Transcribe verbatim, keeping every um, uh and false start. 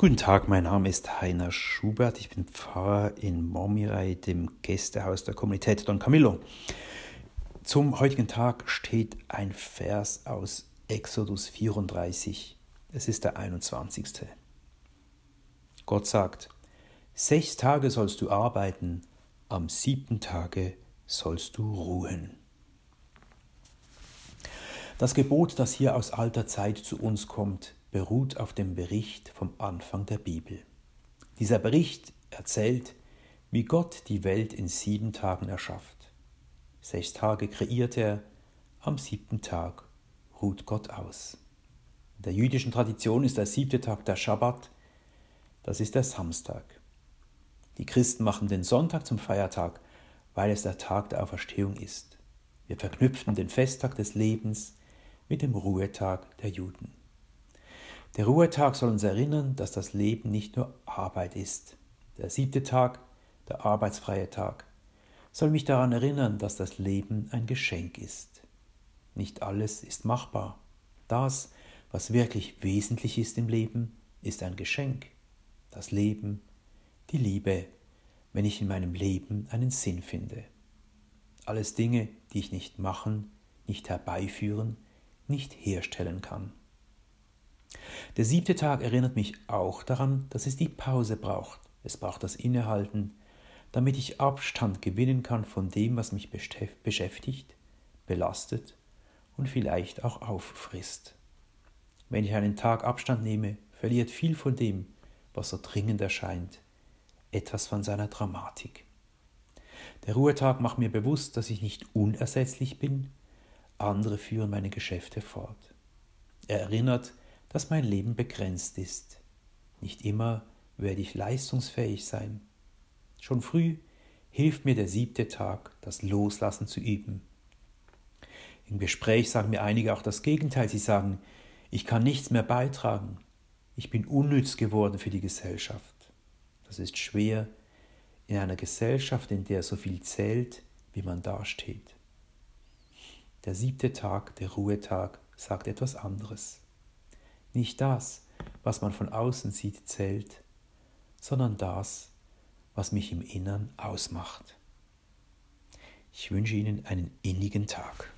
Guten Tag, mein Name ist Heiner Schubert. Ich bin Pfarrer in Momirai, dem Gästehaus der Kommunität Don Camillo. Zum heutigen Tag steht ein Vers aus Exodus vierunddreißig. Es ist der einundzwanzigste. Gott sagt: Sechs Tage sollst du arbeiten, am siebten Tage sollst du ruhen. Das Gebot, das hier aus alter Zeit zu uns kommt, beruht auf dem Bericht vom Anfang der Bibel. Dieser Bericht erzählt, wie Gott die Welt in sieben Tagen erschafft. Sechs Tage kreiert er, am siebten Tag ruht Gott aus. In der jüdischen Tradition ist der siebte Tag der Schabbat, das ist der Samstag. Die Christen machen den Sonntag zum Feiertag, weil es der Tag der Auferstehung ist. Wir verknüpfen den Festtag des Lebens mit dem Ruhetag der Juden. Der Ruhetag soll uns erinnern, dass das Leben nicht nur Arbeit ist. Der siebte Tag, der arbeitsfreie Tag, soll mich daran erinnern, dass das Leben ein Geschenk ist. Nicht alles ist machbar. Das, was wirklich wesentlich ist im Leben, ist ein Geschenk. Das Leben, die Liebe, wenn ich in meinem Leben einen Sinn finde. Alles Dinge, die ich nicht machen, nicht herbeiführen, nicht herstellen kann. Der siebte Tag erinnert mich auch daran, dass es die Pause braucht. Es braucht das Innehalten, damit ich Abstand gewinnen kann von dem, was mich beschäftigt, belastet und vielleicht auch auffrisst. Wenn ich einen Tag Abstand nehme, verliert viel von dem, was so dringend erscheint, etwas von seiner Dramatik. Der Ruhetag macht mir bewusst, dass ich nicht unersetzlich bin, andere führen meine Geschäfte fort. Er erinnert, dass mein Leben begrenzt ist. Nicht immer werde ich leistungsfähig sein. Schon früh hilft mir der siebte Tag, das Loslassen zu üben. Im Gespräch sagen mir einige auch das Gegenteil. Sie sagen, ich kann nichts mehr beitragen. Ich bin unnütz geworden für die Gesellschaft. Das ist schwer in einer Gesellschaft, in der so viel zählt, wie man dasteht. Der siebte Tag, der Ruhetag, sagt etwas anderes. Nicht das, was man von außen sieht, zählt, sondern das, was mich im Innern ausmacht. Ich wünsche Ihnen einen innigen Tag.